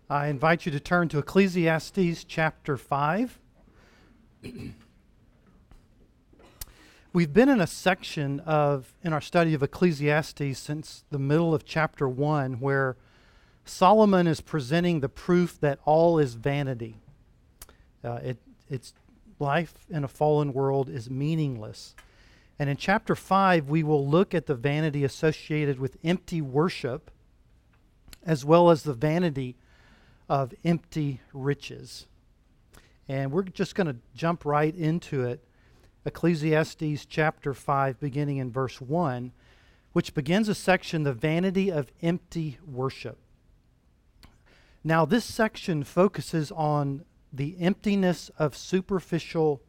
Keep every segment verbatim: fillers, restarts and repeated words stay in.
I invite you to turn to Ecclesiastes chapter five. We've been in a section of, in our study of Ecclesiastes since the middle of chapter one, where Solomon is presenting the proof that all is vanity. Uh, it, it's life in a fallen world is meaningless. And in chapter five, we will look at the vanity associated with empty worship, as well as the vanity of empty riches. And we're just going to jump right into it. Ecclesiastes chapter five, beginning in verse one, which begins a section, the vanity of empty worship. Now, this section focuses on the emptiness of superficial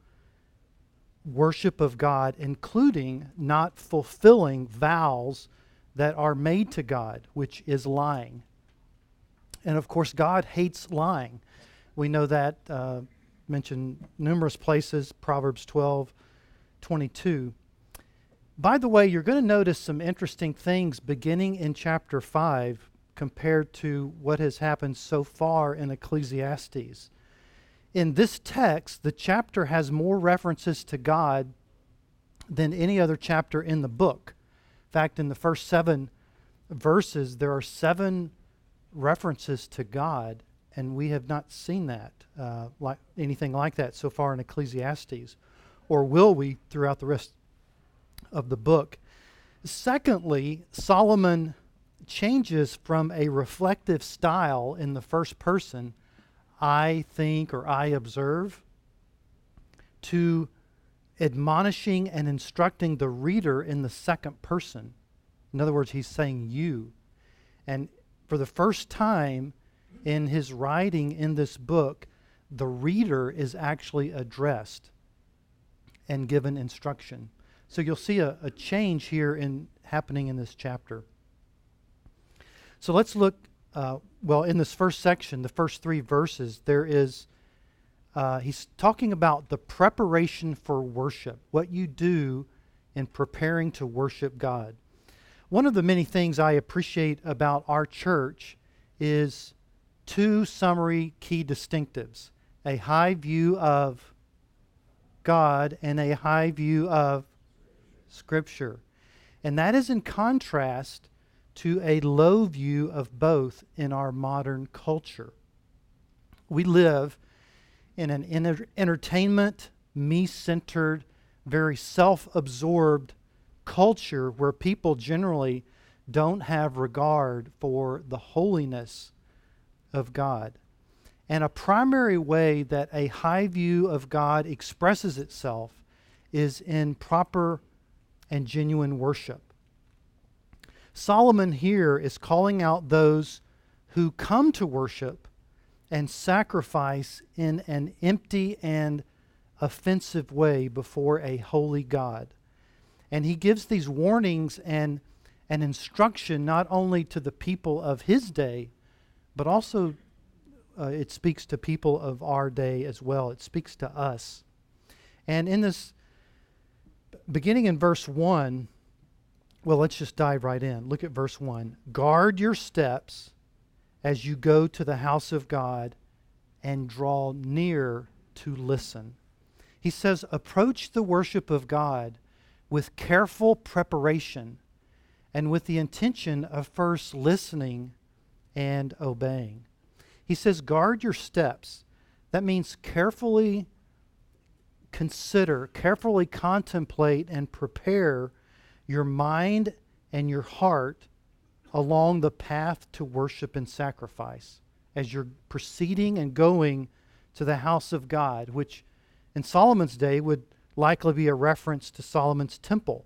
worship of God, including not fulfilling vows that are made to God, which is lying. And of course, God hates lying. We know that, uh, mentioned numerous places, Proverbs twelve twenty-two. By the way, you're going to notice some interesting things beginning in chapter five compared to what has happened so far in Ecclesiastes. In this text, the chapter has more references to God than any other chapter in the book. In fact, in the first seven verses, there are seven references to God, and we have not seen that, uh, like anything like that so far in Ecclesiastes, or will we throughout the rest of the book. Secondly, Solomon changes from a reflective style in the first person, I think or I observe, to admonishing and instructing the reader in the second person. In other words, he's saying you. And for the first time in his writing in this book, the reader is actually addressed and given instruction. So you'll see a, a change here in happening in this chapter. So let's look, uh, well, in this first section, the first three verses, there is, uh, he's talking about the preparation for worship, what you do in preparing to worship God. One of the many things I appreciate about our church is two summary key distinctives: a high view of God and a high view of Scripture. And that is in contrast to a low view of both in our modern culture. We live in an enter- entertainment, me-centered, very self-absorbed culture where people generally don't have regard for the holiness of God. And a primary way that a high view of God expresses itself is in proper and genuine worship. Solomon here is calling out those who come to worship and sacrifice in an empty and offensive way before a holy God. And he gives these warnings and an instruction not only to the people of his day, but also uh, it speaks to people of our day as well. It speaks to us. And in this, beginning in verse one, well, let's just dive right in. Look at verse one. Guard your steps as you go to the house of God and draw near to listen. He says, approach the worship of God with careful preparation and with the intention of first listening and obeying. He says, guard your steps. That means carefully consider, carefully contemplate and prepare your mind and your heart along the path to worship and sacrifice as you're proceeding and going to the house of God, which in Solomon's day would likely be a reference to Solomon's temple.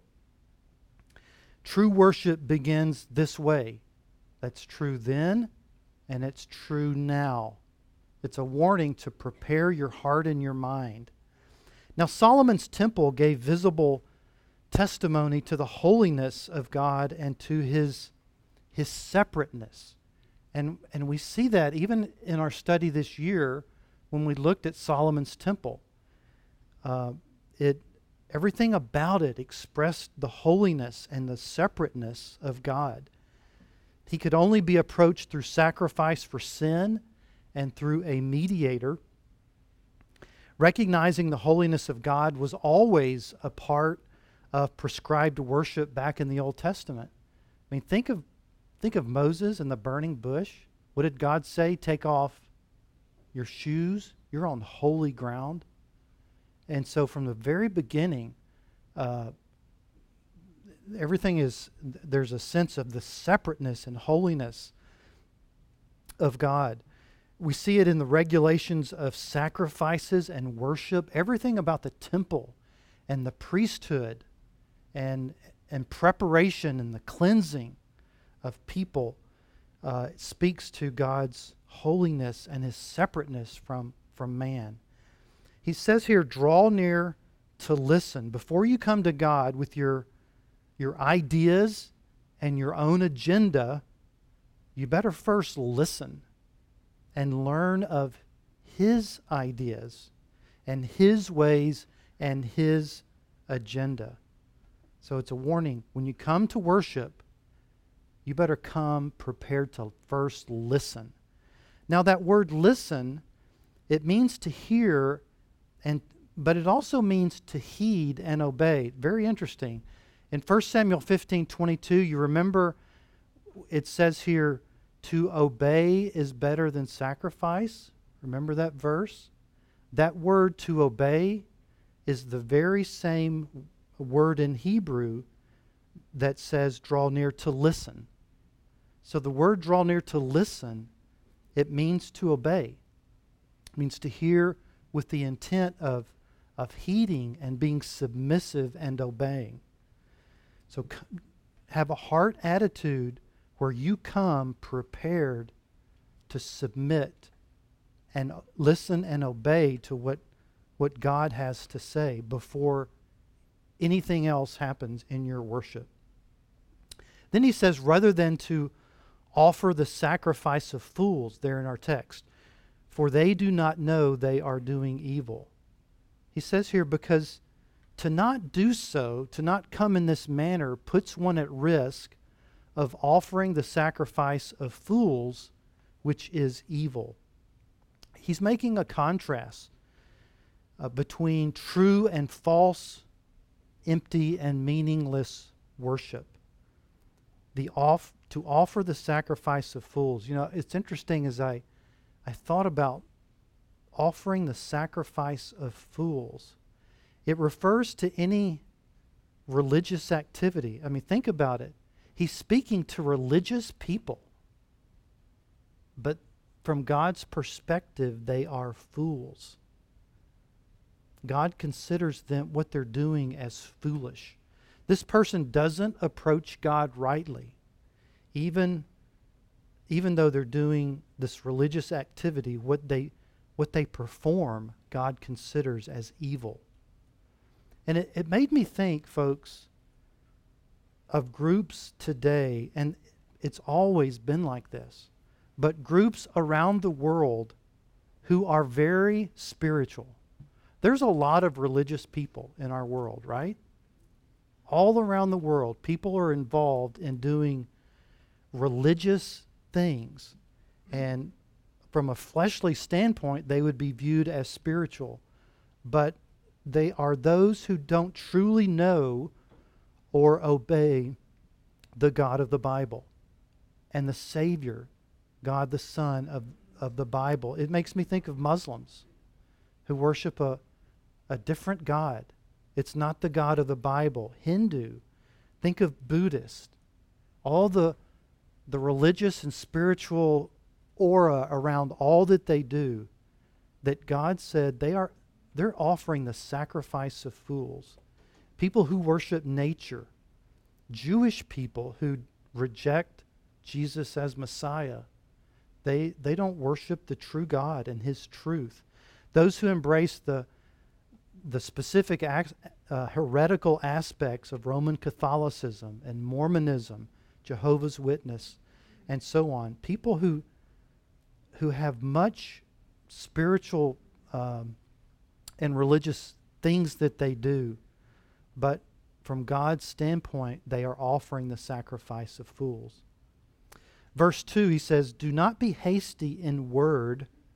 True worship begins this way. That's true then, and it's true now. It's a warning to prepare your heart and your mind. Now, Solomon's temple gave visible testimony to the holiness of God and to his, his separateness. And, and we see that even in our study this year when we looked at Solomon's temple. Uh, it everything about it expressed the holiness and the separateness of God. He could only be approached through sacrifice for sin and through a mediator. Recognizing the holiness of God was always a part of prescribed worship back in the Old Testament. I mean, think of think of Moses and the burning bush. What did God say? Take off your shoes. You're on holy ground. And so from the very beginning, uh, everything is, there's a sense of the separateness and holiness of God. We see it in the regulations of sacrifices and worship. Everything about the temple and the priesthood and, and preparation and the cleansing of people uh, speaks to God's holiness and his separateness from, from man. He says here, draw near to listen. Before you come to God with your, your ideas and your own agenda, you better first listen and learn of his ideas and his ways and his agenda. So it's a warning. When you come to worship, you better come prepared to first listen. Now that word listen, it means to hear, and but it also means to heed and obey. Very interesting. In First Samuel fifteen twenty-two, you remember it says here, to obey is better than sacrifice. Remember that verse? That word to obey is the very same word in Hebrew that says draw near to listen. So the word draw near to listen, it means to obey. It means to hear with the intent of, of heeding and being submissive and obeying. So c- have a heart attitude where you come prepared to submit and listen and obey to what, what God has to say before anything else happens in your worship. Then he says, rather than to offer the sacrifice of fools, there in our text, for they do not know they are doing evil. He says here, because to not do so, to not come in this manner, puts one at risk of offering the sacrifice of fools, which is evil. He's making a contrast uh, between true and false, empty and meaningless worship. The off to offer the sacrifice of fools. You know, it's interesting as I, I thought about offering the sacrifice of fools. It refers to any religious activity. I mean, think about it. He's speaking to religious people. But from God's perspective, they are fools. God considers them, what they're doing, as foolish. This person doesn't approach God rightly. Even, even though they're doing this religious activity, what they, what they perform, God considers as evil. And it, it made me think, folks, of groups today, and it's always been like this, but groups around the world who are very spiritual. There's a lot of religious people in our world, right? All around the world, people are involved in doing religious things. And from a fleshly standpoint, they would be viewed as spiritual. But they are those who don't truly know or obey the God of the Bible and the Savior, God the Son of, of the Bible. It makes me think of Muslims who worship a, a different God. It's not the God of the Bible. Hindu. Think of Buddhist. All the, the religious and spiritual aura around all that they do, that God said they are, they're offering the sacrifice of fools. People who worship nature. Jewish people who reject Jesus as Messiah. They, they don't worship the true God and his truth. Those who embrace the, the specific acts, uh, heretical aspects of Roman Catholicism and Mormonism, Jehovah's Witness, and so on. People who, who have much spiritual um, and religious things that they do, but from God's standpoint, they are offering the sacrifice of fools. Verse two, he says, do not be hasty in word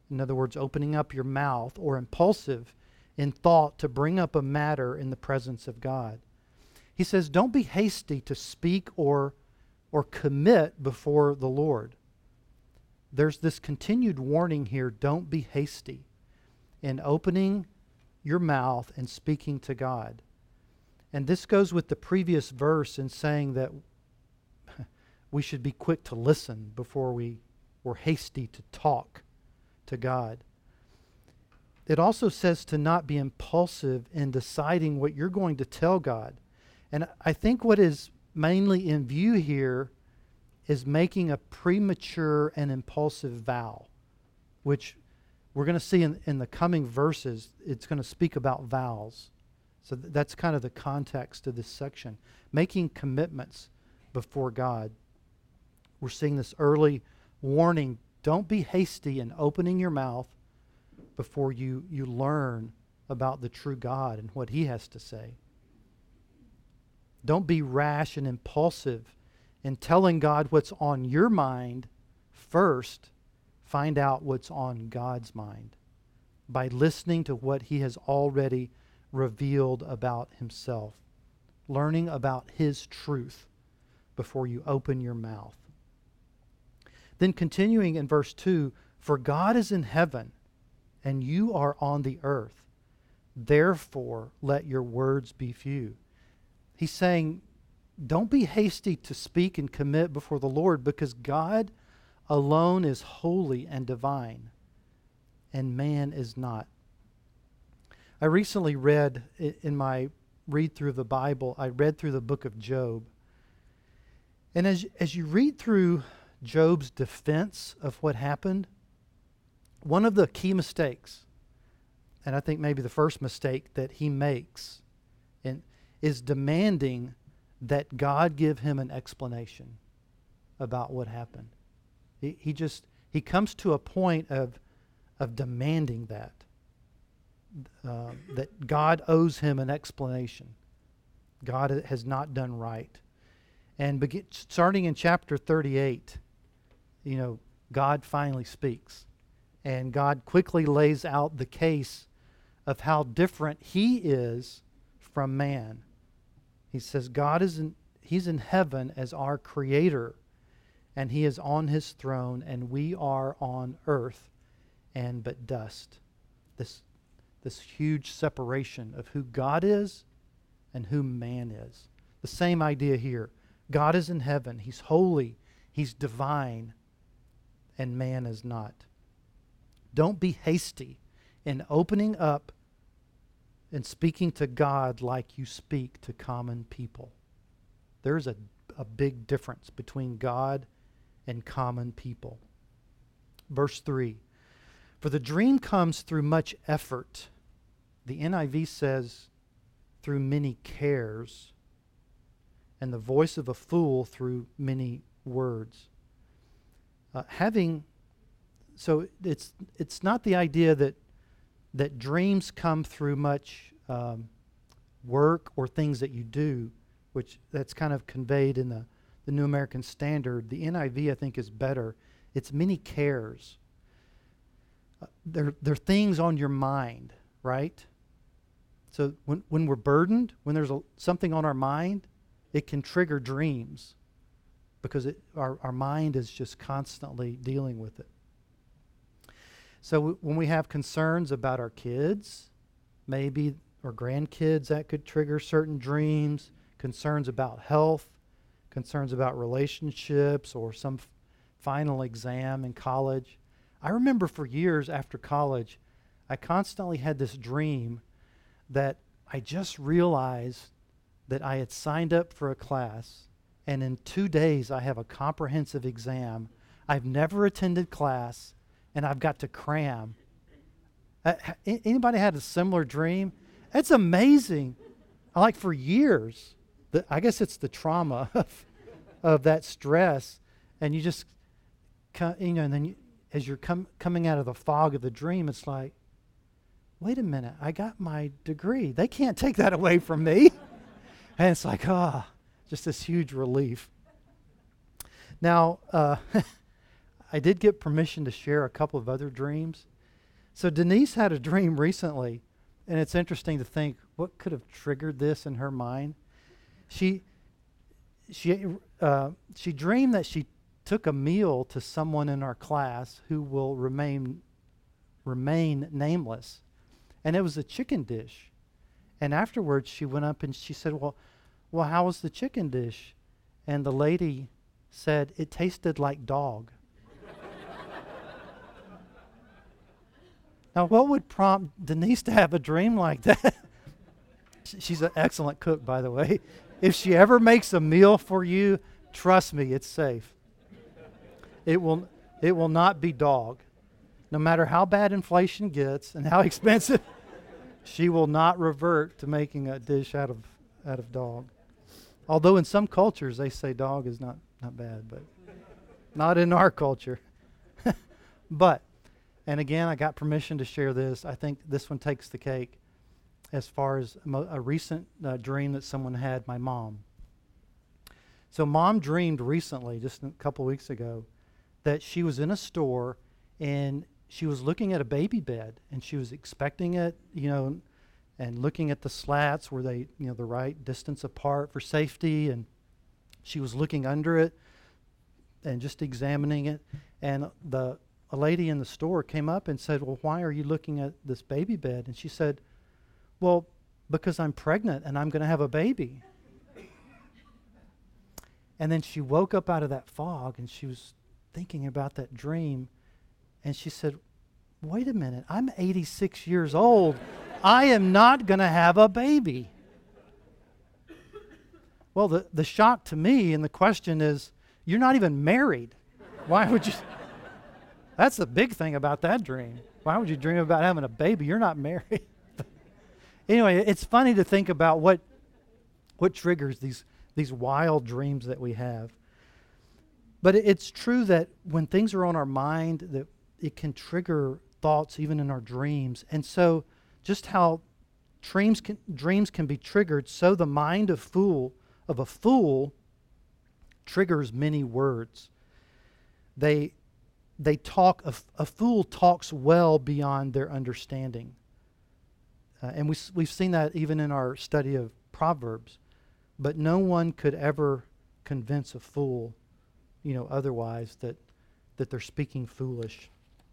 in other words, opening up your mouth, or impulsive in thought to bring up a matter in the presence of God. He says, don't be hasty to speak or, or commit before the Lord. There's this continued warning here, don't be hasty in opening your mouth and speaking to God. And this goes with the previous verse in saying that we should be quick to listen before we were hasty to talk to God. It also says to not be impulsive in deciding what you're going to tell God. And I think what is mainly in view here is making a premature and impulsive vow, which we're going to see in, in the coming verses. It's going to speak about vows. So th- that's kind of the context of this section. Making commitments before God. We're seeing this early warning. Don't be hasty in opening your mouth before you, you learn about the true God and what He has to say. Don't be rash and impulsive in telling God what's on your mind. First, find out what's on God's mind by listening to what He has already revealed about Himself. Learning about His truth before you open your mouth. Then continuing in verse two, for God is in heaven and you are on the earth. Therefore, let your words be few. He's saying, don't be hasty to speak and commit before the Lord, because God alone is holy and divine, and man is not. I recently read, in my read through the Bible, I read through the book of Job. And as, as you read through Job's defense of what happened, one of the key mistakes, and I think maybe the first mistake that he makes, in, is demanding that God give him an explanation about what happened. He, he just, he comes to a point of, of demanding that, uh, that God owes him an explanation. God has not done right. And begin, starting in chapter thirty-eight, you know, God finally speaks. And God quickly lays out the case of how different He is from man. He says God is in, He's in heaven as our Creator, and He is on His throne, and we are on earth and but dust. This, this huge separation of who God is and who man is. The same idea here. God is in heaven. He's holy. He's divine. And man is not. Don't be hasty in opening up and speaking to God like you speak to common people. There's a, a big difference between God and common people. Verse three, for the dream comes through much effort. The N I V says through many cares, and the voice of a fool through many words. Uh, having, so it's it's not the idea that that dreams come through much um, work or things that you do, which that's kind of conveyed in the, the New American Standard. The N I V, I think, is better. It's many cares. Uh, there, there are things on your mind, right? So when when we're burdened, when there's a, something on our mind, it can trigger dreams. Because it, our, our mind is just constantly dealing with it. So w- when we have concerns about our kids, maybe, or grandkids, that could trigger certain dreams, concerns about health, concerns about relationships, or some f- final exam in college. I remember for years after college, I constantly had this dream that I just realized that I had signed up for a class, and in two days, I have a comprehensive exam. I've never attended class, and I've got to cram. Uh, ha- anybody had a similar dream? It's amazing. I like for years, the, I guess it's the trauma of, of that stress, and you just, you know, and then you, as you're com- coming out of the fog of the dream, it's like, wait a minute, I got my degree. They can't take that away from me. And it's like, ah. Oh, just this huge relief. Now, uh, I did get permission to share a couple of other dreams. So Denise had a dream recently, and it's interesting to think what could have triggered this in her mind. She she uh, she dreamed that she took a meal to someone in our class who will remain remain nameless, and it was a chicken dish. And afterwards, she went up and she said, "Well, well, how was the chicken dish?" And the lady said, "It tasted like dog." Now, what would prompt Denise to have a dream like that? She's an excellent cook, by the way. If she ever makes a meal for you, trust me, it's safe. It will, it will not be dog. No matter how bad inflation gets and how expensive, she will not revert to making a dish out of out of dog. Although in some cultures they say dog is not, not bad, but not in our culture. But, and again, I got permission to share this. I think this one takes the cake as far as mo- a recent uh, dream that someone had, my mom. So mom dreamed recently, just a couple weeks ago, that she was in a store and she was looking at a baby bed and she was expecting it, you know, and looking at the slats, were they, you know, the right distance apart for safety, and she was looking under it and just examining it. And the a lady in the store came up and said, "Well, why are you looking at this baby bed?" And she said, "Well, because I'm pregnant and I'm going to have a baby." And then she woke up out of that fog and she was thinking about that dream. And she said, "Wait a minute, I'm eighty-six years old. I am not going to have a baby." Well, the, the shock to me and the question is, you're not even married. Why would you? That's the big thing about that dream. Why would you dream about having a baby? You're not married. Anyway, it's funny to think about what what triggers these these wild dreams that we have. But it, it's true that when things are on our mind, that it can trigger thoughts even in our dreams. And so just how dreams can, dreams can be triggered, so the mind of fool of a fool triggers many words. They they talk, a, a fool talks well beyond their understanding. Uh, and we, we've seen that even in our study of Proverbs. But no one could ever convince a fool, you know, otherwise that, that they're speaking foolish.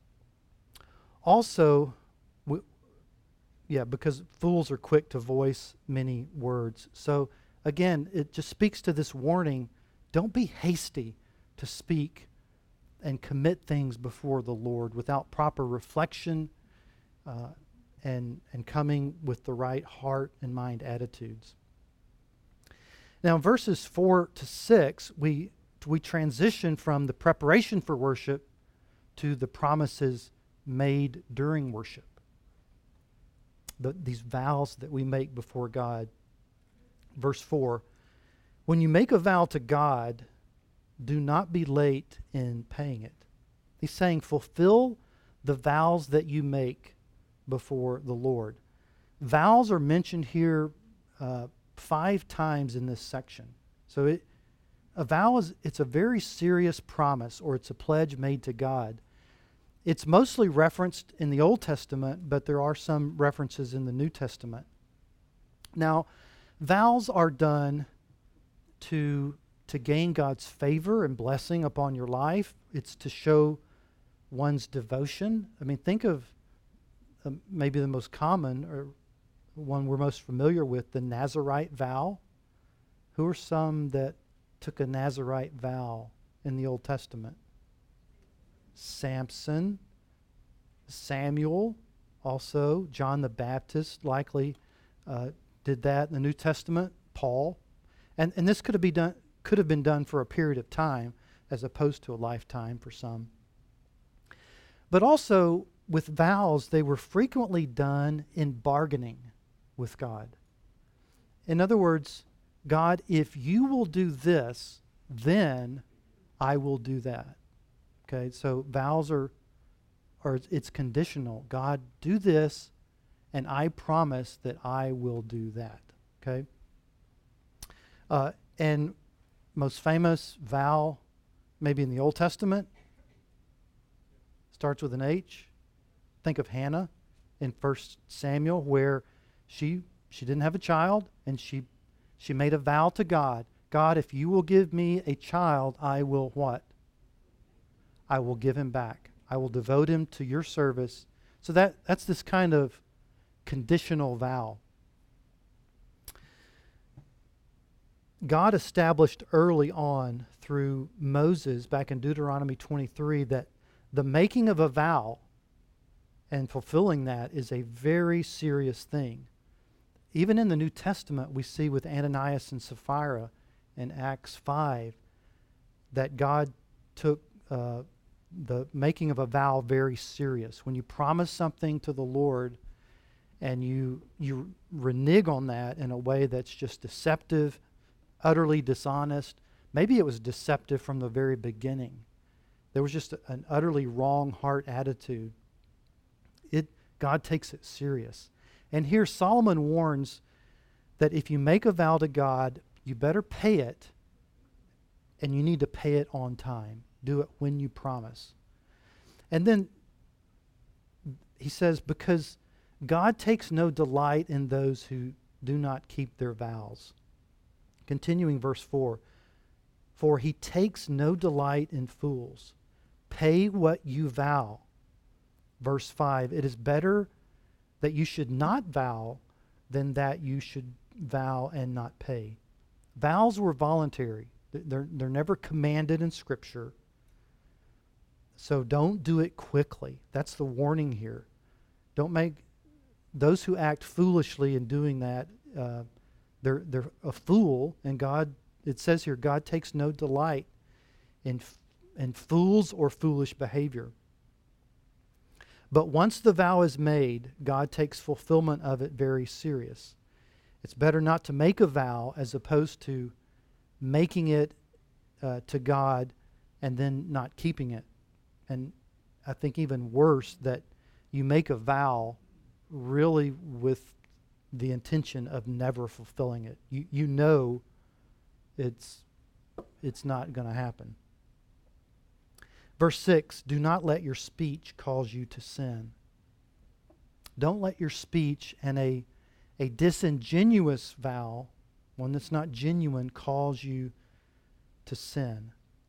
Also, we, yeah, because fools are quick to voice many words. So again, it just speaks to this warning. Don't be hasty to speak and commit things before the Lord without proper reflection uh, and, and coming with the right heart and mind attitudes. Now, in verses four to six, we, we transition from the preparation for worship to the promises made during worship. The, these vows that we make before God. Verse four, when you make a vow to God, do not be late in paying it. He's saying fulfill the vows that you make before the Lord. Vows are mentioned here uh, five times in this section. So it, a vow is it's a very serious promise, or it's a pledge made to God. It's mostly referenced in the Old Testament, but there are some references in the New Testament. Now, vows are done to, to gain God's favor and blessing upon your life. It's to show one's devotion. I mean, think of uh, maybe the most common, or one we're most familiar with, the Nazirite vow. Who are some that took a Nazirite vow in the Old Testament? Samson, Samuel, also John the Baptist likely uh, did that in the New Testament. Paul, and and this could have been done could have been done for a period of time as opposed to a lifetime for some. But also with vows, they were frequently done in bargaining with God. In other words, God, if you will do this, then I will do that. Okay, so vows are, are it's conditional. God, do this, and I promise that I will do that. Okay? Uh, and most famous vow, maybe in the Old Testament, starts with an H. think of Hannah in First Samuel, where she she didn't have a child, and she she made a vow to God. God, if you will give me a child, I will what? I will give him back. I will devote him to your service. So that that's this kind of conditional vow. God established early on through Moses back in Deuteronomy twenty-three that the making of a vow and fulfilling that is a very serious thing. Even in the New Testament, we see with Ananias and Sapphira in Acts five that God took uh, the making of a vow very serious. When you promise something to the Lord and you you renege on that in a way that's just deceptive, utterly dishonest, maybe it was deceptive from the very beginning. There was just a, an utterly wrong heart attitude. It God takes it serious. And here Solomon warns that if you make a vow to God, you better pay it, and you need to pay it on time. Do it when you promise. And then he says, because God takes no delight in those who do not keep their vows. Continuing verse four, for he takes no delight in fools. Pay what you vow. Verse five, it is better that you should not vow than that you should vow and not pay. Vows were voluntary. They're, they're never commanded in Scripture. So don't do it quickly. That's the warning here. Don't make those who act foolishly in doing that, uh, they're, they're a fool, and God, it says here, God takes no delight in, in fools or foolish behavior. But once the vow is made, God takes fulfillment of it very serious. It's better not to make a vow as opposed to making it uh, to God and then not keeping it. And I think even worse, that you make a vow really with the intention of never fulfilling it. You you know it's it's not going to happen. Verse six, do not let your speech cause you to sin. Don't let your speech and a, a disingenuous vow, one that's not genuine, cause you to sin.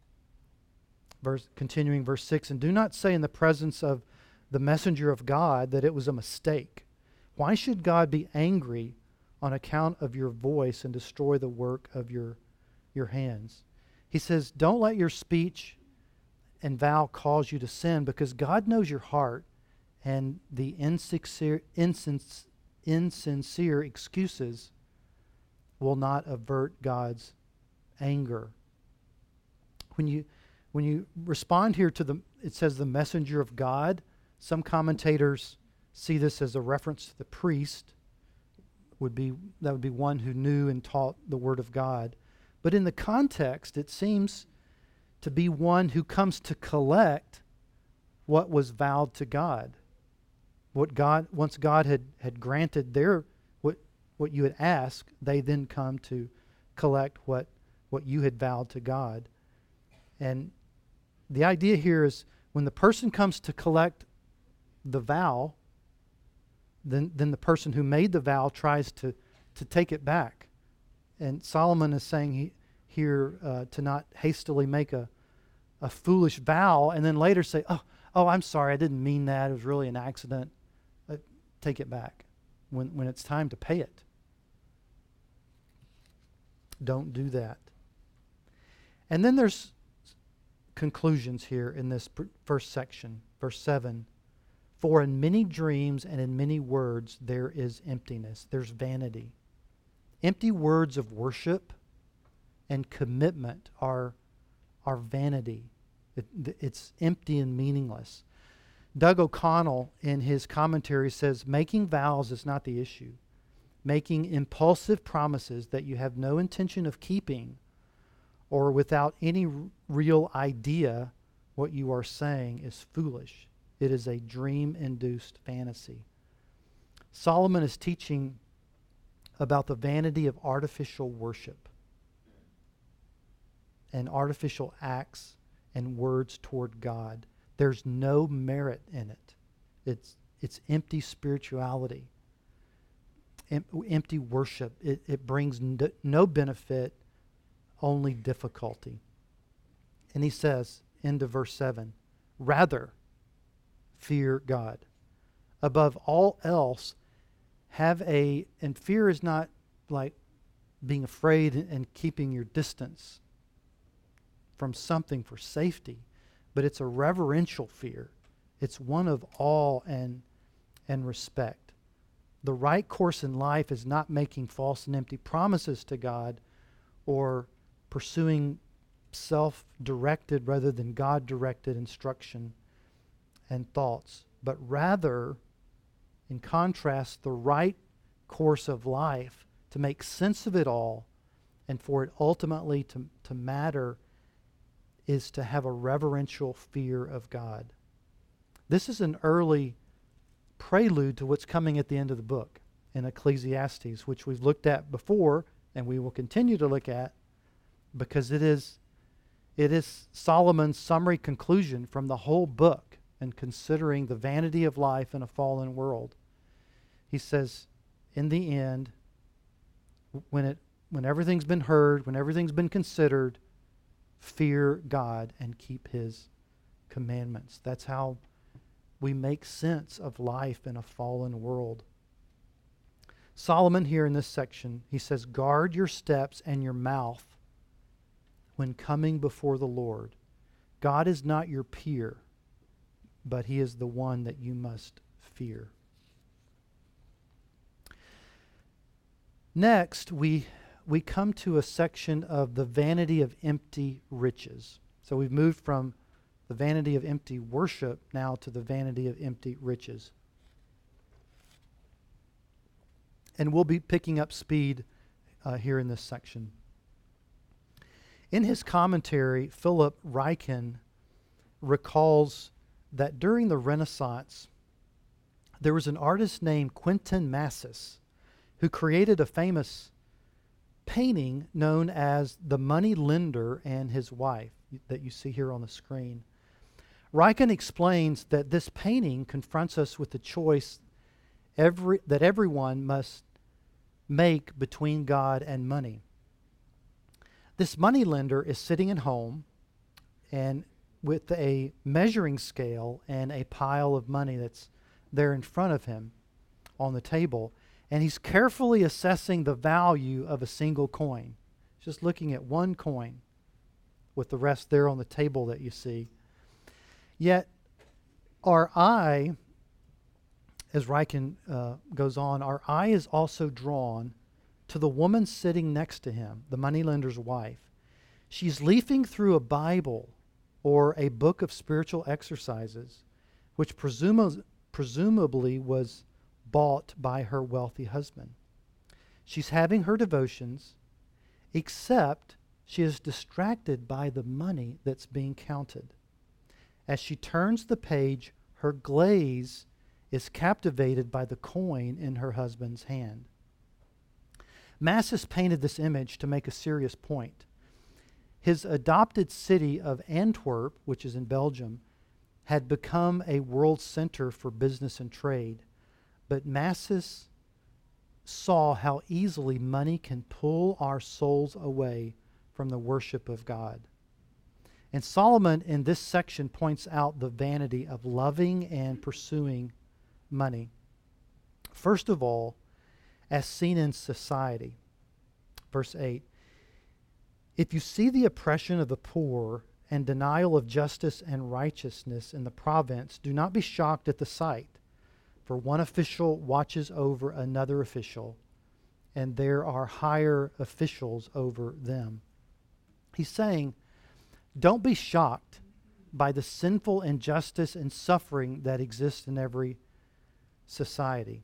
Verse, continuing verse six, and do not say in the presence of the messenger of God that it was a mistake. Why should God be angry on account of your voice and destroy the work of your, your hands? He says, don't let your speech and vow cause you to sin, because God knows your heart, and the insincere, insins, insincere excuses will not avert God's anger. When you when you respond here to the, it says the messenger of God, some commentators see this as a reference to the priest. Would be that would be one who knew and taught the word of God. But in the context, it seems to be one who comes to collect what was vowed to God. What God, once God had, had granted their what what you had asked, they then come to collect what what you had vowed to God. And the idea here is when the person comes to collect the vow, then then the person who made the vow tries to to take it back. And Solomon is saying he, here uh, to not hastily make a a foolish vow and then later say, oh, oh, I'm sorry, I didn't mean that. It was really an accident. Uh, take it back when, when it's time to pay it. Don't do that. And then there's conclusions here in this pr- first section, verse seven. For in many dreams and in many words there is emptiness. There's vanity. Empty words of worship and commitment are are vanity. It, it's empty and meaningless. Doug O'Connell, in his commentary, says, making vows is not the issue. Making impulsive promises that you have no intention of keeping or without any r- real idea what you are saying is foolish. It is a dream-induced fantasy. Solomon is teaching about the vanity of artificial worship and artificial acts and words toward God. There's no merit in it. It's it's empty spirituality, em- empty worship. It, it brings n- no benefit, only difficulty. And he says, into verse seven, rather fear God. Above all else, have a, and fear is not like being afraid and keeping your distance from something for safety, but it's a reverential fear. It's one of awe and, and respect. The right course in life is not making false and empty promises to God or pursuing self-directed rather than God-directed instruction and thoughts, but rather, in contrast, the right course of life to make sense of it all and for it ultimately to, to matter is to have a reverential fear of God. This is an early prelude to what's coming at the end of the book in Ecclesiastes, which we've looked at before and we will continue to look at because it is, it is Solomon's summary conclusion from the whole book and considering the vanity of life in a fallen world. He says, in the end, when it when everything's been heard, when everything's been considered, fear God and keep His commandments. That's how we make sense of life in a fallen world. Solomon here in this section, he says, guard your steps and your mouth when coming before the Lord. God is not your peer, but He is the one that you must fear. Next, we we come to a section of the vanity of empty riches. So we've moved from the vanity of empty worship now to the vanity of empty riches. And we'll be picking up speed uh, here in this section. In his commentary, Philip Ryken recalls that during the Renaissance, there was an artist named Quentin Massis who created a famous painting known as The Money Lender and His Wife that you see here on the screen. Ryken explains that this painting confronts us with the choice every, that everyone must make between God and money. This money lender is sitting at home and with a measuring scale and a pile of money that's there in front of him on the table. And he's carefully assessing the value of a single coin. Just looking at one coin with the rest there on the table that you see. Yet our eye, as Ryken uh, goes on, our eye is also drawn to the woman sitting next to him, the moneylender's wife. She's leafing through a Bible or a book of spiritual exercises, which presum- presumably was bought by her wealthy husband. She's having her devotions, except she is distracted by the money that's being counted. As she turns the page, her gaze is captivated by the coin in her husband's hand. Massis painted this image to make a serious point. His adopted city of Antwerp, which is in Belgium, had become a world center for business and trade. But Massis saw how easily money can pull our souls away from the worship of God. And Solomon in this section points out the vanity of loving and pursuing money. First of all, as seen in society. Verse eight, if you see the oppression of the poor and denial of justice and righteousness in the province, do not be shocked at the sight. For one official watches over another official, and there are higher officials over them. He's saying, don't be shocked by the sinful injustice and suffering that exists in every society.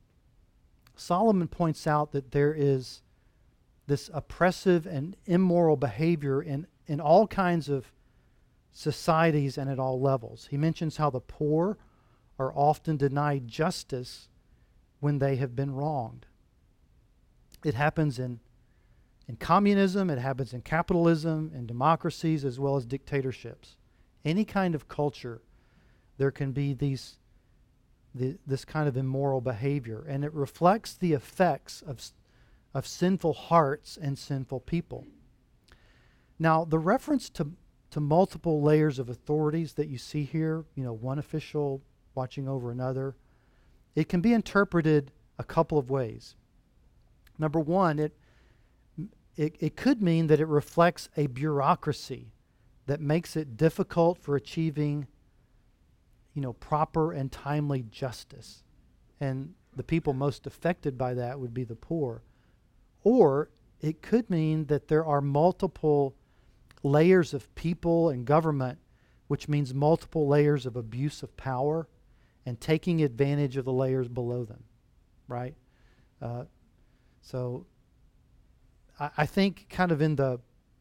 Solomon points out that there is this oppressive and immoral behavior in, in all kinds of societies and at all levels. He mentions how the poor are often denied justice when they have been wronged. It happens in, in communism, it happens in capitalism, in democracies, as well as dictatorships. Any kind of culture, there can be these, the, this kind of immoral behavior, and it reflects the effects of, of sinful hearts and sinful people. Now, the reference to, to multiple layers of authorities that you see here, you know, one official watching over another, it can be interpreted a couple of ways. Number one, it, it, it could mean that it reflects a bureaucracy that makes it difficult for achieving, you know, proper and timely justice. And the people most affected by that would be the poor. Or it could mean that there are multiple layers of people and government, which means multiple layers of abuse of power and taking advantage of the layers below them, right? Uh, so I, I think kind of in the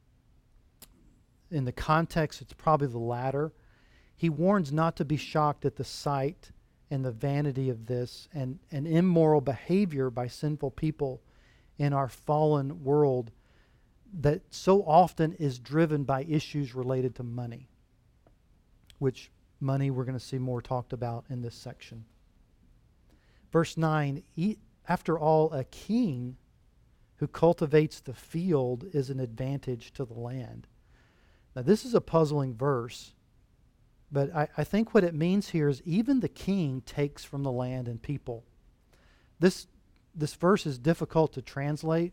in the context, it's probably the latter. He warns not to be shocked at the sight and the vanity of this and, and immoral behavior by sinful people in our fallen world that so often is driven by issues related to money, which money we're going to see more talked about in this section. Verse nine, e- after all, a king who cultivates the field is an advantage to the land. Now, this is a puzzling verse, but I, I think what it means here is even the king takes from the land and people. This, this verse is difficult to translate,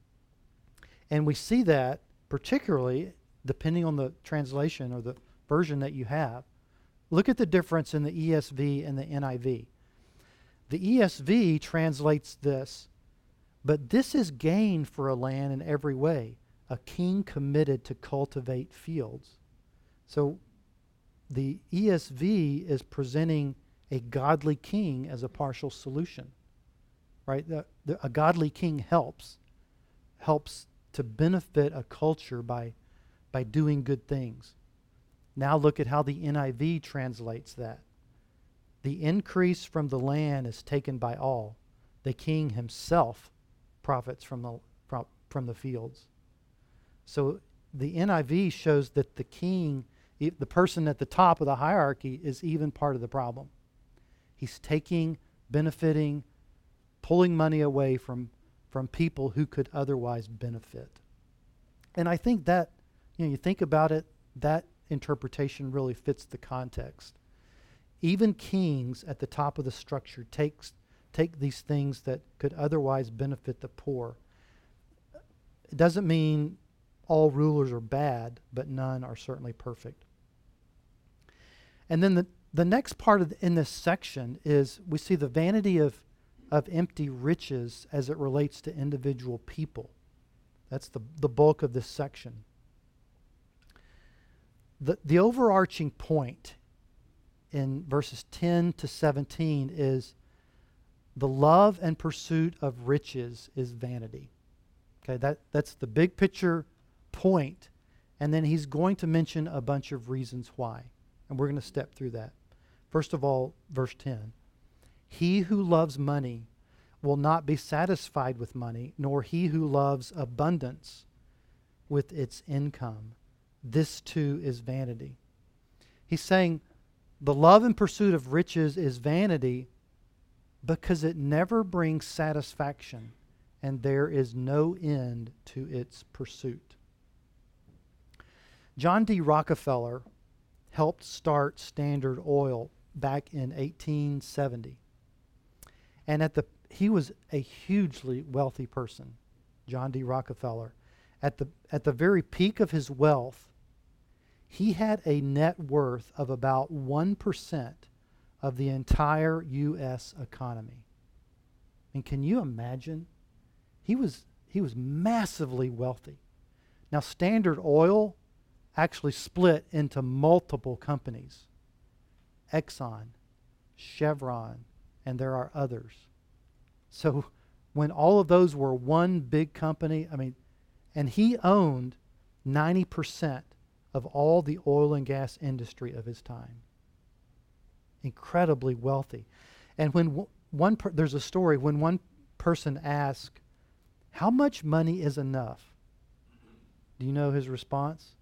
and we see that particularly depending on the translation or the version that you have. Look at the difference in the E S V and the N I V. The E S V translates this, but this is gain for a land in every way, a king committed to cultivate fields. So the E S V is presenting a godly king as a partial solution, right? The, the, a godly king helps, helps to benefit a culture by, by doing good things. Now look at how the N I V translates that. The increase from the land is taken by all. The king himself profits from the, from, from the fields. So the N I V shows that the king, the person at the top of the hierarchy, is even part of the problem. He's taking, benefiting, pulling money away from, from people who could otherwise benefit. And I think that, you know, you think about it, that interpretation really fits the context. Even kings at the top of the structure takes, take these things that could otherwise benefit the poor. It doesn't mean all rulers are bad, but none are certainly perfect. And then the, the next part of the, in this section is we see the vanity of, of empty riches as it relates to individual people. That's the, the bulk of this section. The, the overarching point in verses ten to seventeen is the love and pursuit of riches is vanity. Okay, that, that's the big picture point. And then he's going to mention a bunch of reasons why. And we're going to step through that. First of all, verse ten. He who loves money will not be satisfied with money, nor he who loves abundance with its income. This too is vanity. He's saying the love and pursuit of riches is vanity because it never brings satisfaction and there is no end to its pursuit. John D. Rockefeller helped start Standard Oil back in eighteen seventy. And at the he was a hugely wealthy person, John D. Rockefeller. At the at the very peak of his wealth, he had a net worth of about one percent of the entire U S economy. And can you imagine? He was he was massively wealthy. Now, Standard Oil actually split into multiple companies. Exxon, Chevron, and there are others. So when all of those were one big company, I mean, and he owned ninety percent of all the oil and gas industry of his time. Incredibly wealthy. And when w- one, per- there's a story, when one person asked, how much money is enough? Do you know his response?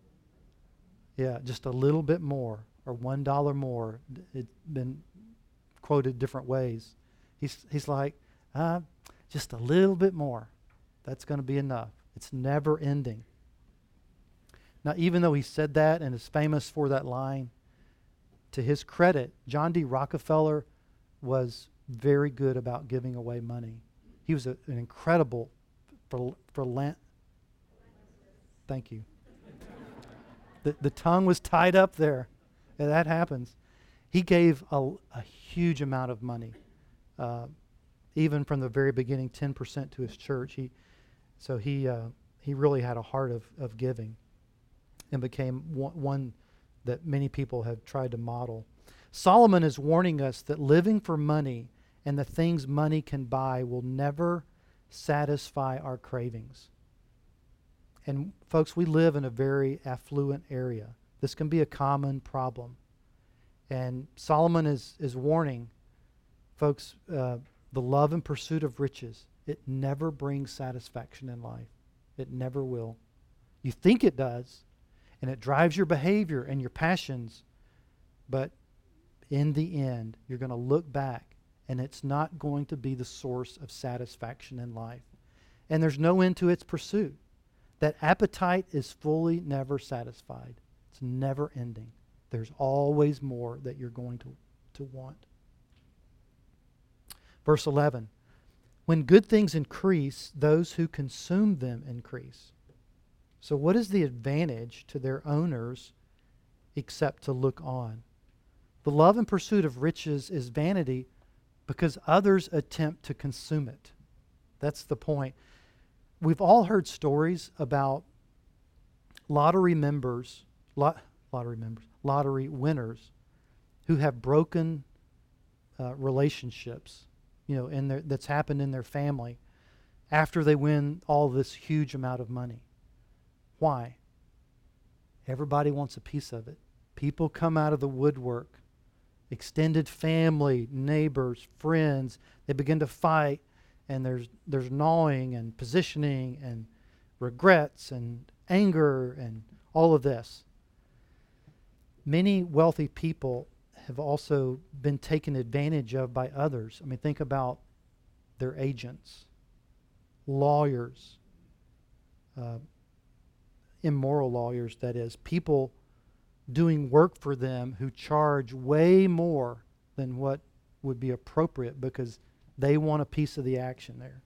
Yeah, just a little bit more, or one dollar more. It's been quoted different ways. He's, he's like, uh, just a little bit more. That's going to be enough. It's never ending. Now, even though he said that and is famous for that line, to his credit, John D. Rockefeller was very good about giving away money. He was a, an incredible for for lan- Thank you. the the tongue was tied up there. Yeah, that happens. He gave a, a huge amount of money, uh, even from the very beginning, ten percent to his church. He so he uh, he really had a heart of of giving, and became one, one that many people have tried to model. Solomon is warning us that living for money and the things money can buy will never satisfy our cravings. And folks, we live in a very affluent area. This can be a common problem. And Solomon is, is warning folks, uh, the love and pursuit of riches, it never brings satisfaction in life. It never will. You think it does, and it drives your behavior and your passions, but in the end, you're going to look back, and it's not going to be the source of satisfaction in life. And there's no end to its pursuit. That appetite is fully never satisfied. It's never ending. There's always more that you're going to, to want. Verse eleven, when good things increase, those who consume them increase. So what is the advantage to their owners except to look on? The love and pursuit of riches is vanity because others attempt to consume it. That's the point. We've all heard stories about lottery members, lot, lottery members, lottery winners who have broken uh, relationships, you know, in their, that's happened in their family after they win all this huge amount of money. Why? Everybody wants a piece of it. People come out of the woodwork. Extended family, neighbors, friends, they begin to fight, and there's there's gnawing and positioning and regrets and anger and all of this. Many wealthy people have also been taken advantage of by others. I mean, think about their agents, lawyers, uh, immoral lawyers, that is, people doing work for them who charge way more than what would be appropriate because they want a piece of the action there.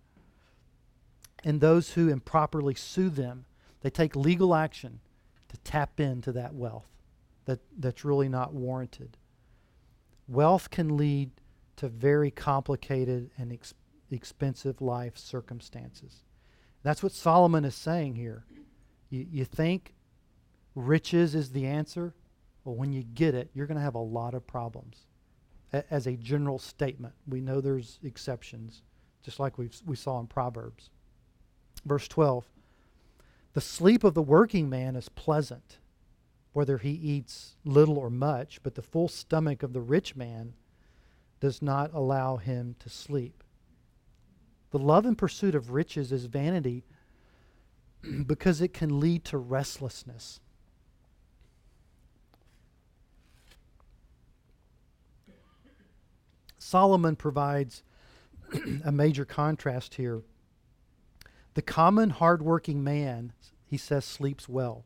And those who improperly sue them, they take legal action to tap into that wealth that, that's really not warranted. Wealth can lead to very complicated and ex- expensive life circumstances. That's what Solomon is saying here. You, you think riches is the answer? Well, when you get it, you're going to have a lot of problems. A- as a general statement, we know there's exceptions, just like we we saw in Proverbs. Verse twelve, the sleep of the working man is pleasant, whether he eats little or much, but the full stomach of the rich man does not allow him to sleep. The love and pursuit of riches is vanity because it can lead to restlessness. Solomon provides a major contrast here. The common hardworking man, he says, sleeps well.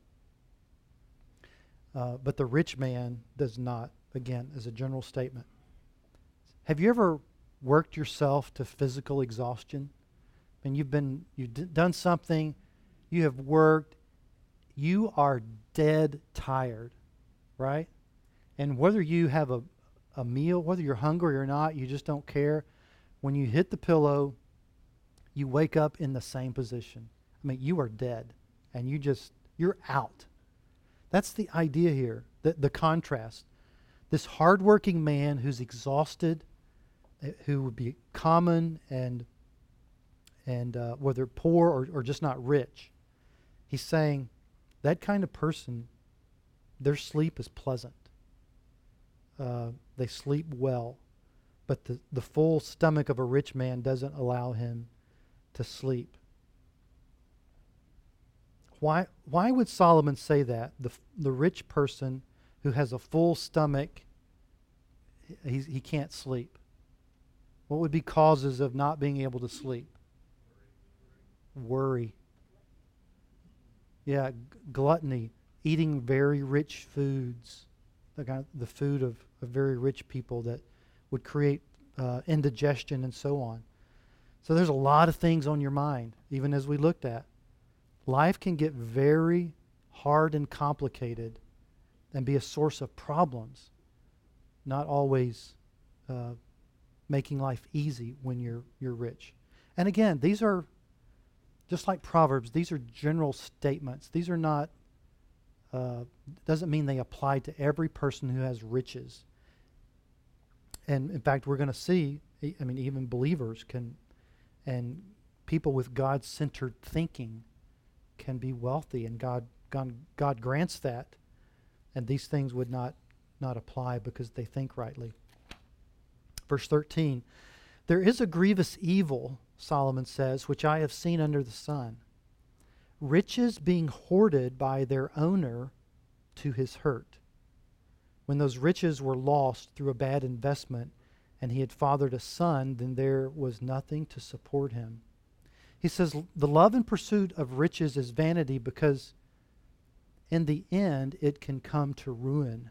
Uh, but the rich man does not, again, as a general statement. Have you ever worked yourself to physical exhaustion? And you've been, you've d- done something, you have worked, you are dead tired, right? And whether you have a, a meal, whether you're hungry or not, you just don't care. When you hit the pillow, you wake up in the same position. I mean, you are dead, and you just, you're out. That's the idea here, the, the contrast. This hardworking man who's exhausted, who would be common and and uh, whether poor or, or just not rich, he's saying that kind of person, their sleep is pleasant. Uh, they sleep well, but the, the full stomach of a rich man doesn't allow him to sleep. Why, why would Solomon say that? The, the rich person who has a full stomach, He's, he can't sleep. What would be causes of not being able to sleep? Worry. Yeah, g- gluttony, eating very rich foods, the kind of, the food of, of very rich people that would create uh, indigestion and so on. So there's a lot of things on your mind, even as we looked at. Life can get very hard and complicated and be a source of problems, not always uh, making life easy when you're you're rich. And again, these are just like Proverbs. These are general statements. These are not. Uh, doesn't mean they apply to every person who has riches. And in fact, we're going to see. I mean, even believers can, and people with God-centered thinking, can be wealthy, and God God God grants that, and these things would not not apply because they think rightly. Verse thirteen, there is a grievous evil, Solomon says, which I have seen under the sun. Riches being hoarded by their owner to his hurt. When those riches were lost through a bad investment and he had fathered a son, then there was nothing to support him. He says the love and pursuit of riches is vanity because in the end it can come to ruin.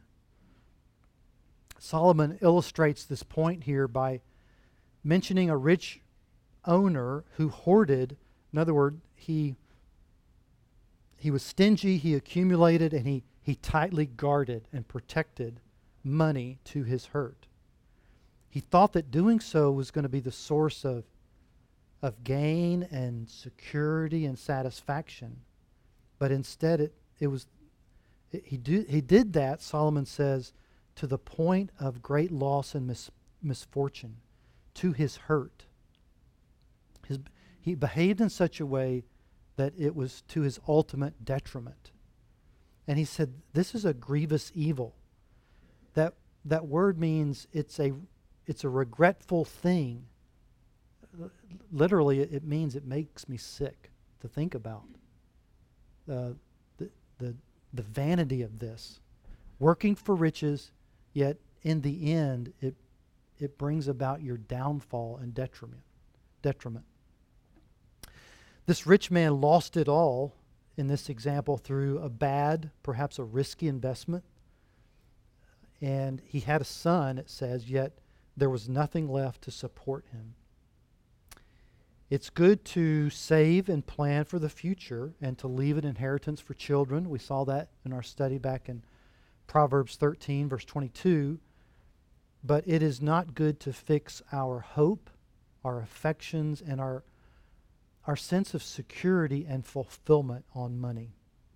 Solomon illustrates this point here by mentioning a rich owner who hoarded. In other words, he he was stingy, he accumulated, and he, he tightly guarded and protected money to his hurt. He thought that doing so was going to be the source of, of gain and security and satisfaction. But instead it, it was it, he, do, he did that, Solomon says, to the point of great loss and mis, misfortune, to his hurt. His, he behaved in such a way that it was to his ultimate detriment. And he said, this is a grievous evil. That that word means it's a it's a regretful thing. Literally, it means it makes me sick to think about. Uh, the, the, the vanity of this. Working for riches, yet in the end, it it brings about your downfall and detriment. Detriment. This rich man lost it all in this example through a bad, perhaps a risky investment. And he had a son, it says, yet there was nothing left to support him. It's good to save and plan for the future and to leave an inheritance for children. We saw that in our study back in Proverbs thirteen, verse twenty-two. But it is not good to fix our hope, our affections, and our our sense of security and fulfillment on money.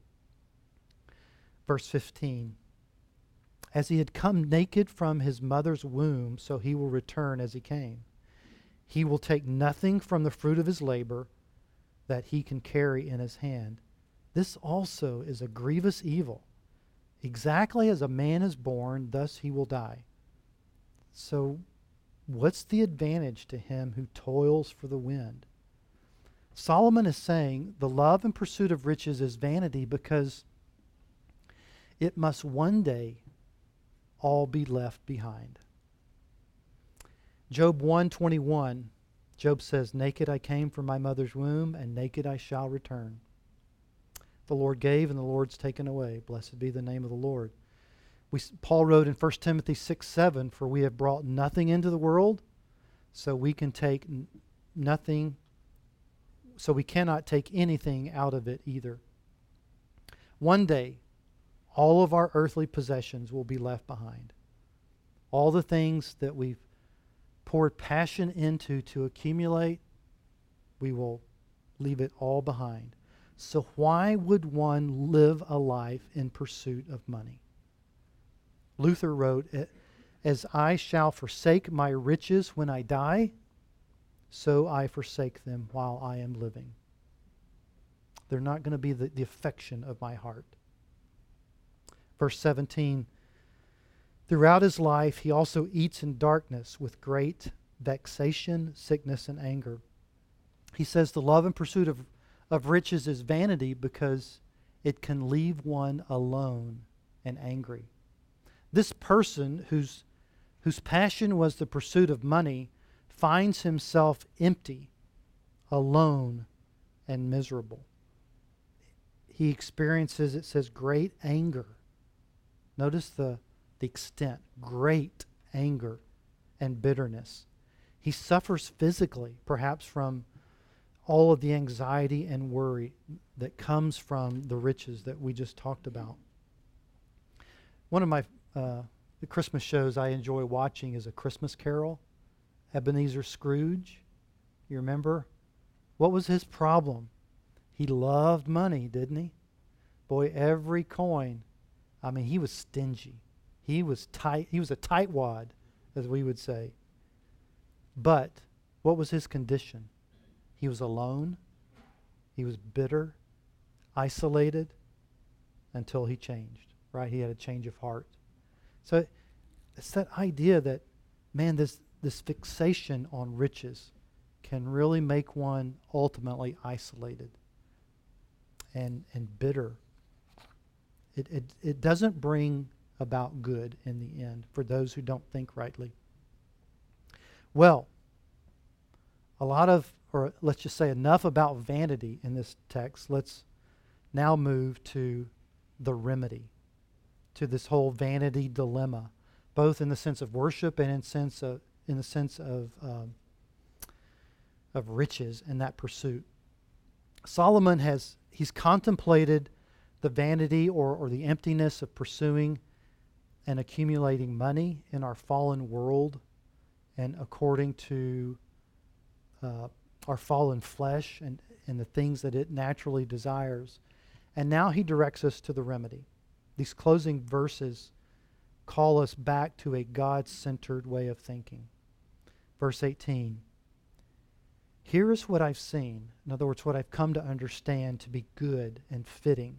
Verse fifteen, as he had come naked from his mother's womb, so he will return as he came. He will take nothing from the fruit of his labor that he can carry in his hand. This also is a grievous evil. Exactly as a man is born, thus he will die. So what's the advantage to him who toils for the wind? Solomon is saying the love and pursuit of riches is vanity because it must one day all be left behind. Job one twenty-one, Job says, naked I came from my mother's womb, and naked I shall return. The Lord gave, and the Lord's taken away. Blessed be the name of the Lord. We, Paul wrote in First Timothy six seven, for we have brought nothing into the world, so we can take n- nothing So we cannot take anything out of it either. One day, all of our earthly possessions will be left behind. All the things that we've poured passion into to accumulate, we will leave it all behind. So why would one live a life in pursuit of money? Luther wrote, as I shall forsake my riches when I die, so I forsake them while I am living. They're not going to be the, the affection of my heart. Verse seventeen, throughout his life he also eats in darkness with great vexation, sickness, and anger. He says the love and pursuit of, of riches is vanity because it can leave one alone and angry. This person who's whose passion was the pursuit of money, finds himself empty, alone, and miserable. He experiences, it says, great anger. Notice the, the extent, great anger and bitterness. He suffers physically, perhaps from all of the anxiety and worry that comes from the riches that we just talked about. One of my uh, the Christmas shows I enjoy watching is A Christmas Carol, Ebenezer Scrooge. You remember? What was his problem? He loved money, didn't he? Boy, every coin. I mean, he was stingy. He was tight. He was a tightwad, as we would say. But what was his condition? He was alone. He was bitter, isolated, until he changed, right? He had a change of heart. So it's that idea that, man, this, this fixation on riches can really make one ultimately isolated and, and bitter. It, it, it doesn't bring about good in the end for those who don't think rightly. Well, a lot of, or let's just say enough about vanity in this text. Let's now move to the remedy, to this whole vanity dilemma, both in the sense of worship and in sense of in the sense of um, of riches and that pursuit. Solomon has he's contemplated the vanity or, or the emptiness of pursuing and accumulating money in our fallen world and according to uh, our fallen flesh and, and the things that it naturally desires. And now he directs us to the remedy. These closing verses call us back to a God-centered way of thinking. Verse eighteen, here is what I've seen, in other words, what I've come to understand to be good and fitting,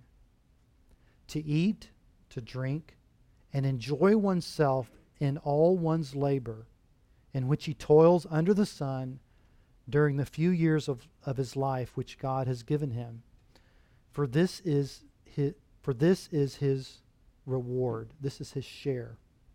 to eat, to drink, and enjoy oneself in all one's labor, in which he toils under the sun during the few years of, of his life which God has given him. For this is his, for this is his reward. This is his share.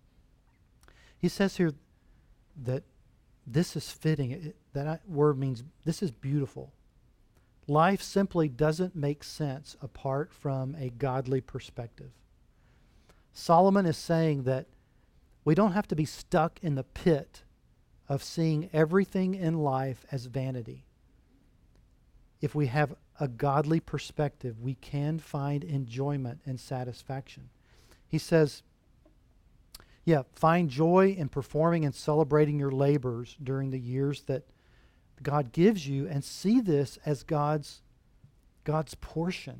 He says here that this is fitting. It, that word means this is beautiful. Life simply doesn't make sense apart from a godly perspective. Solomon is saying that we don't have to be stuck in the pit of seeing everything in life as vanity. If we have a godly perspective, we can find enjoyment and satisfaction. He says, yeah, find joy in performing and celebrating your labors during the years that God gives you, and see this as God's, God's portion.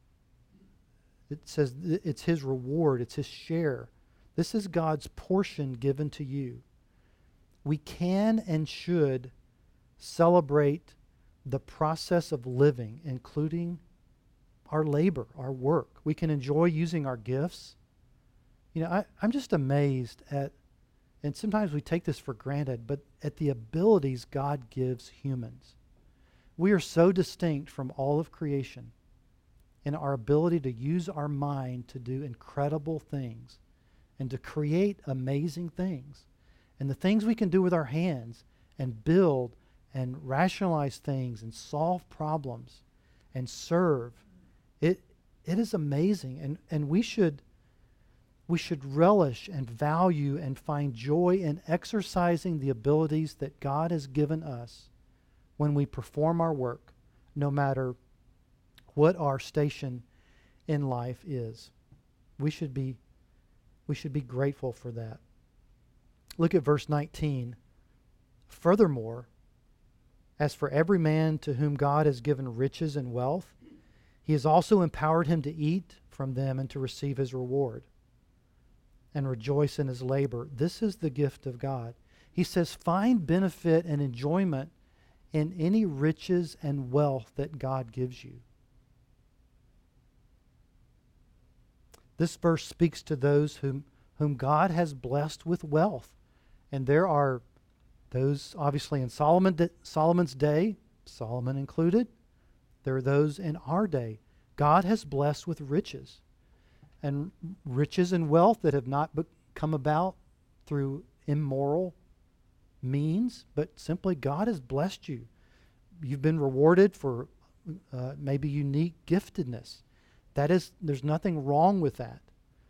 It says it's his reward, it's his share. This is God's portion given to you. We can and should celebrate the process of living, including our labor, our work. We can enjoy using our gifts. You know, I, I'm just amazed at, and sometimes we take this for granted, but at the abilities God gives humans. We are so distinct from all of creation in our ability to use our mind to do incredible things and to create amazing things. And the things we can do with our hands and build and rationalize things and solve problems and serve, it it is amazing. And, and we should we should relish and value and find joy in exercising the abilities that God has given us when we perform our work, no matter what our station in life is. We should be we should be grateful for that. Look at verse nineteen. Furthermore, as for every man to whom God has given riches and wealth, he has also empowered him to eat from them and to receive his reward and rejoice in his labor. This is the gift of God. He says, find benefit and enjoyment in any riches and wealth that God gives you. This verse speaks to those whom, whom God has blessed with wealth. And there are those, obviously, in Solomon, Solomon's day, Solomon included. There are those in our day. God has blessed with riches. And riches and wealth that have not be- come about through immoral means, but simply God has blessed you. You've been rewarded for uh, maybe unique giftedness. That is, there's nothing wrong with that.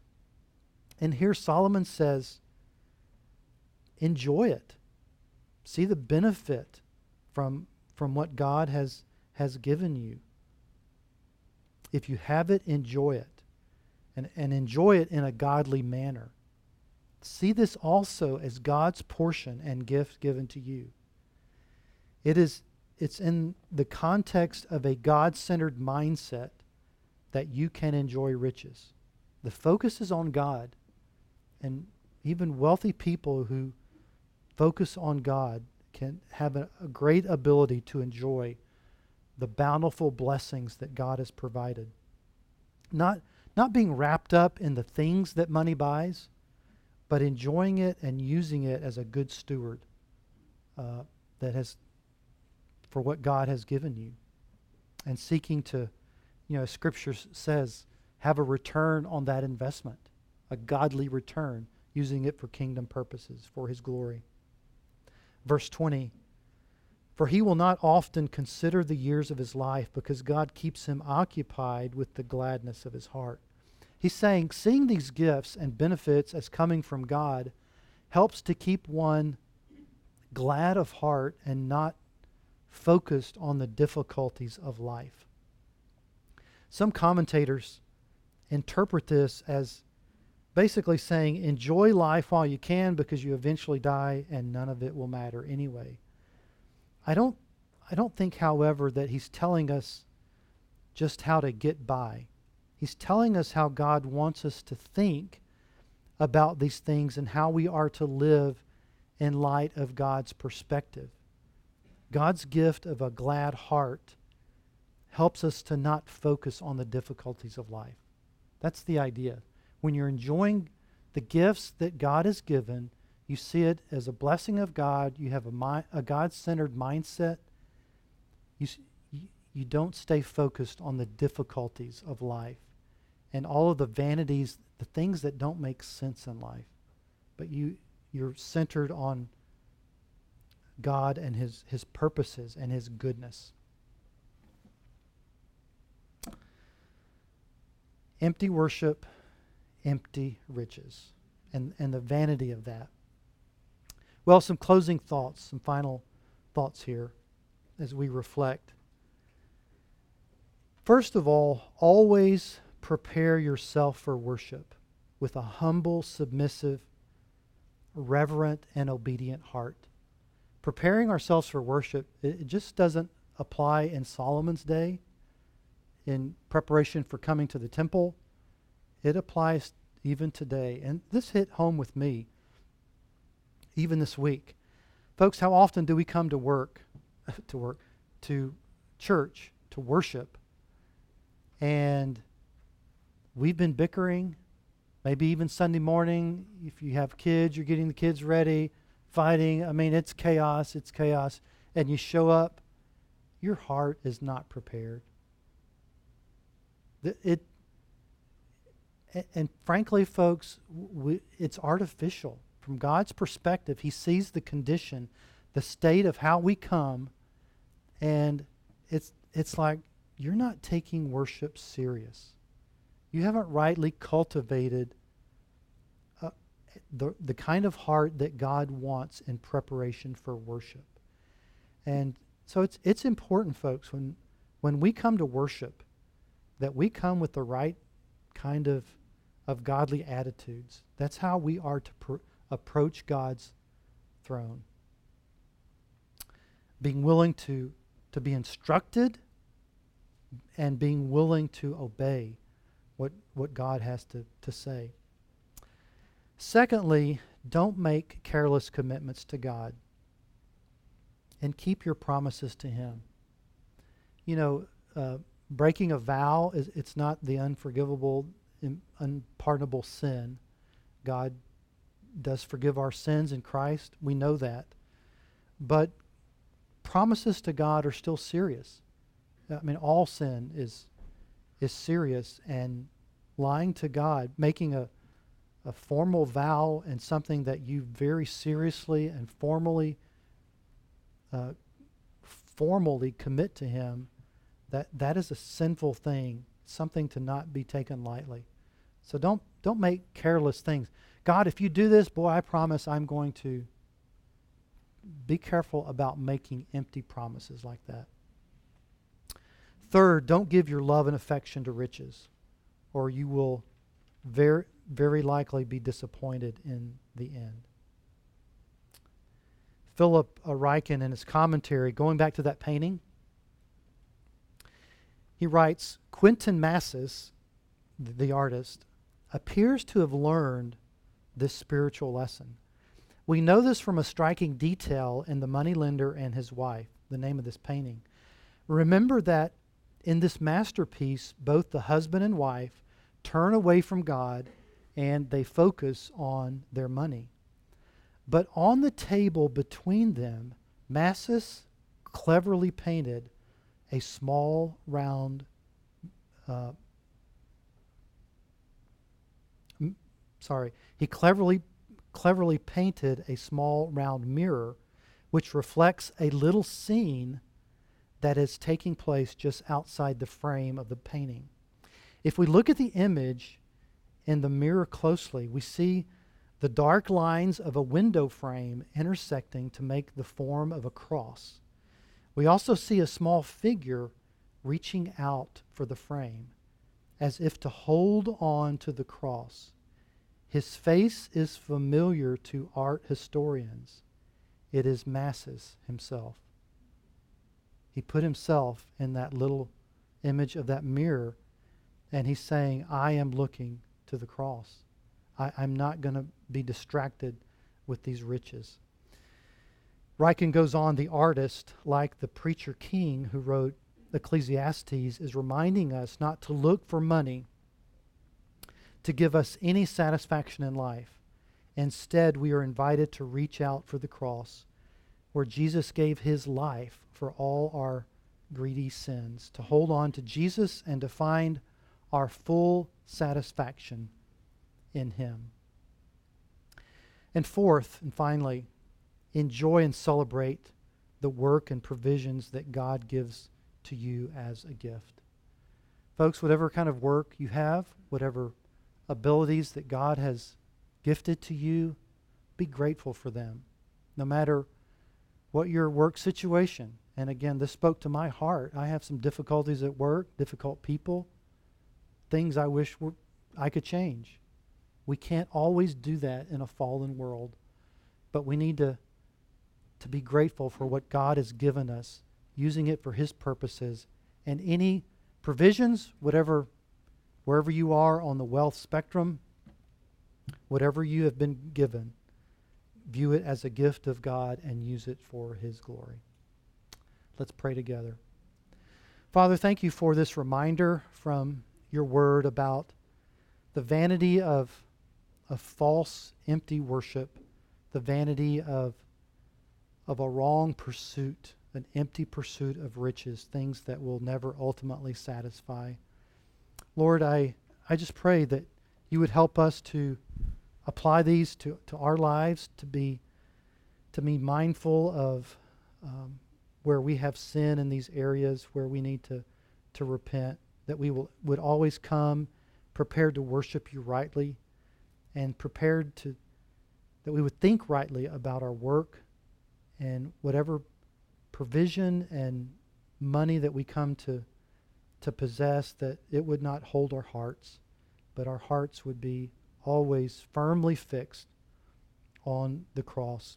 And here Solomon says, enjoy it. See the benefit from, from what God has, has given you. If you have it, enjoy it. And, and enjoy it in a godly manner. See this also as God's portion and gift given to you. It is, it's in the context of a God-centered mindset that you can enjoy riches. The focus is on God. And even wealthy people who focus on God can have a, a great ability to enjoy the bountiful blessings that God has provided. Not, not being wrapped up in the things that money buys, but enjoying it and using it as a good steward uh, that has, for what God has given you. And seeking to, you know, as Scripture says, have a return on that investment, a godly return, using it for kingdom purposes, for His glory. Verse twenty, for he will not often consider the years of his life because God keeps him occupied with the gladness of his heart. He's saying seeing these gifts and benefits as coming from God helps to keep one glad of heart and not focused on the difficulties of life. Some commentators interpret this as basically saying enjoy life while you can because you eventually die and none of it will matter anyway. I don't, I don't think, however, that he's telling us just how to get by. He's telling us how God wants us to think about these things and how we are to live in light of God's perspective. God's gift of a glad heart helps us to not focus on the difficulties of life. That's the idea. When you're enjoying the gifts that God has given, you see it as a blessing of God. You have a, mi- a God-centered mindset. You, you, you don't stay focused on the difficulties of life and all of the vanities, the things that don't make sense in life. But you, you're centered on God and His, His purposes and His goodness. Empty worship, empty riches, and, and the vanity of that. Well, some closing thoughts, some final thoughts here as we reflect. First of all, always prepare yourself for worship with a humble, submissive, reverent, and obedient heart. Preparing ourselves for worship, it, it just doesn't apply in Solomon's day in preparation for coming to the temple. It applies even today. And this hit home with me even this week. Folks, how often do we come to work, to work, to church, to worship, and we've been bickering, maybe even Sunday morning, if you have kids, you're getting the kids ready, fighting. I mean, it's chaos, it's chaos. And you show up, your heart is not prepared. The, it, and, and frankly, folks, we, it's artificial. From God's perspective, He sees the condition, the state of how we come, and it's it's like you're not taking worship serious. You haven't rightly cultivated uh, the, the kind of heart that God wants in preparation for worship. And so it's it's important, folks, when when we come to worship, that we come with the right kind of, of godly attitudes. That's how we are to pr- approach God's throne. Being willing to, to be instructed and being willing to obey what, what God has to, to say. Secondly, don't make careless commitments to God and keep your promises to Him. You know, uh, breaking a vow, is it's not the unforgivable, unpardonable sin. God does forgive our sins in Christ. We know that. But promises to God are still serious. I mean, all sin is is serious, and lying to God, making a a formal vow and something that you very seriously and formally uh, formally commit to him, that that is a sinful thing, something to not be taken lightly. So don't don't make careless things. God, if you do this, boy, I promise I'm going to. Be careful about making empty promises like that. Third, don't give your love and affection to riches, or you will very, very likely be disappointed in the end. Philip Ryken, in his commentary, going back to that painting, he writes, Quentin Massis, the artist, appears to have learned this spiritual lesson. We know this from a striking detail in The Moneylender and His Wife, the name of this painting. Remember that in this masterpiece, both the husband and wife turn away from God and they focus on their money. But on the table between them, Massis cleverly painted a small, round, uh, m- sorry, he cleverly cleverly painted a small round mirror which reflects a little scene that is taking place just outside the frame of the painting. If we look at the image in the mirror closely, we see the dark lines of a window frame intersecting to make the form of a cross. We also see a small figure reaching out for the frame, as if to hold on to the cross. His face is familiar to art historians. It is Massis himself. He put himself in that little image of that mirror, and he's saying, I am looking to the cross. I, I'm not going to be distracted with these riches. Ryken goes on, the artist, like the preacher king who wrote Ecclesiastes, is reminding us not to look for money to give us any satisfaction in life. Instead, we are invited to reach out for the cross, where Jesus gave his life for all our greedy sins, to hold on to Jesus and to find our full satisfaction in him. And fourth, and finally, enjoy and celebrate the work and provisions that God gives to you as a gift. Folks, whatever kind of work you have, whatever abilities that God has gifted to you, be grateful for them. No matter what your work situation. And again, this spoke to my heart. I have some difficulties at work, difficult people, things I wish were, I could change. We can't always do that in a fallen world, but we need to, to be grateful for what God has given us, using it for his purposes, and any provisions, whatever wherever you are on the wealth spectrum, whatever you have been given, view it as a gift of God and use it for his glory. Let's pray together. Father, thank you for this reminder from your word about the vanity of, of false, empty worship, the vanity of, of a wrong pursuit, an empty pursuit of riches, things that will never ultimately satisfy. Lord, I, I just pray that you would help us to apply these to, to our lives, to be to be mindful of um, where we have sin in these areas where we need to, to repent, that we will would always come prepared to worship you rightly, and prepared to that we would think rightly about our work and whatever provision and money that we come to to possess, that it would not hold our hearts, but our hearts would be always firmly fixed on the cross.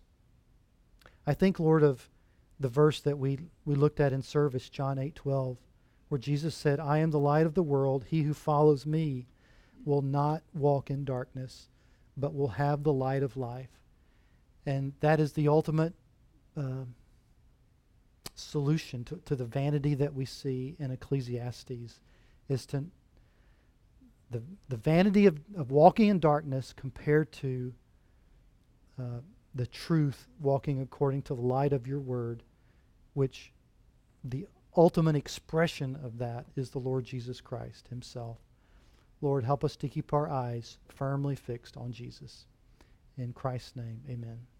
I think, Lord, of the verse that we, we looked at in service, John eight twelve, where Jesus said, I am the light of the world. He who follows me will not walk in darkness, but will have the light of life. And that is the ultimate uh, solution to, to the vanity that we see in Ecclesiastes, is to the the vanity of, of walking in darkness compared to uh, the truth, walking according to the light of your word, which the ultimate expression of that is the Lord Jesus Christ himself. Lord, help us to keep our eyes firmly fixed on Jesus. In Christ's name, amen.